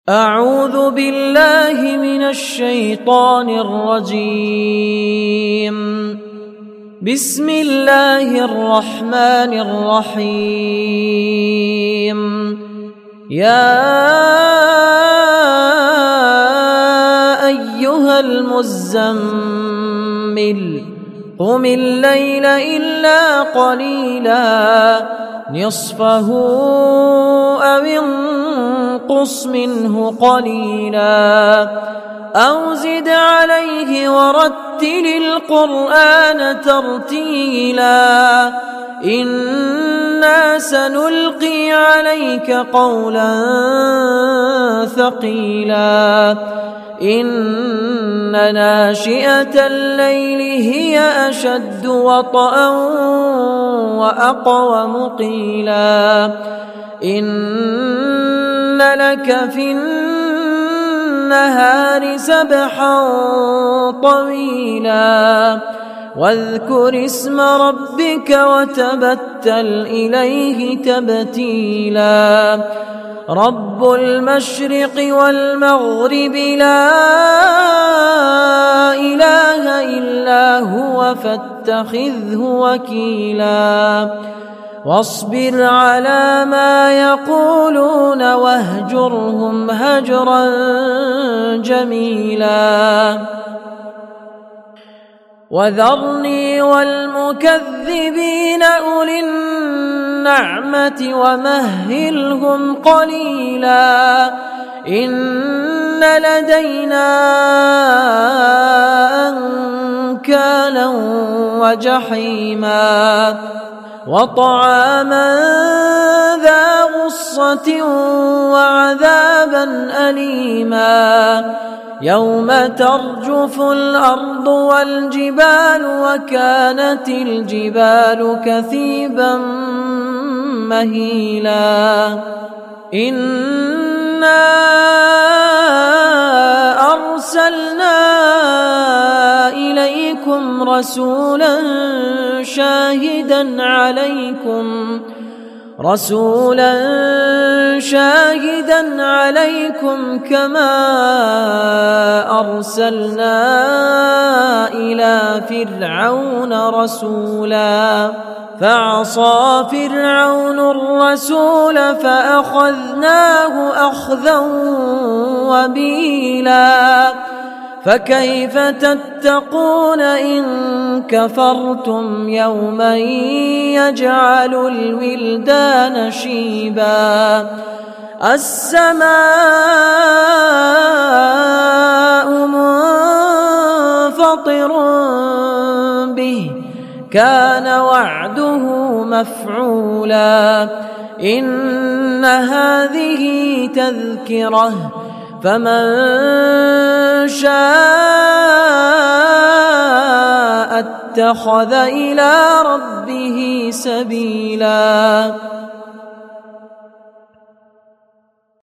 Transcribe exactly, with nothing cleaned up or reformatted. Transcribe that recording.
أعوذ بالله من الشيطان الرجيم. بسم الله الرحمن الرحيم. يا أيها المزمل قم الليل إلا قليلا نصفه أو انقص منه قليلا أو زد عليه ورتل القرآن ترتيلا إنا سنلقي عليك قولا ثقيلا إن ناشئة الليل هي أشد وطئا وأقوم قيلا إن لك في النهار سبحا طويلا واذكر اسم ربك وتبتل إليه تبتيلا رب المشرق والمغرب لا إله إلا هو فاتخذه وكيلا واصبر على ما يقولون واهجرهم هجرا جميلا وذرني والمكذبين أولي النعمة ومهلهم قليلا إن لدينا أنكالا وجحيما وطعاما ذا غصة وعذابا أليما يوم ترجف الأرض والجبال وكانت الجبال كثيبا مهيلا إنا أرسلنا إليكم رسولا شاهدا عليكم رسولا شاهدا عليكم كما أرسلنا إلى فرعون رسولا فعصى فرعون الرسول فأخذناه أخذا وبيلا فكيف تتقون إن كفرتم يوما يجعل الولدان شيبا السماء منفطر به كان وعده مفعولا إن هذه تذكرة فمن شاء اتخذ إلى ربه سبيلا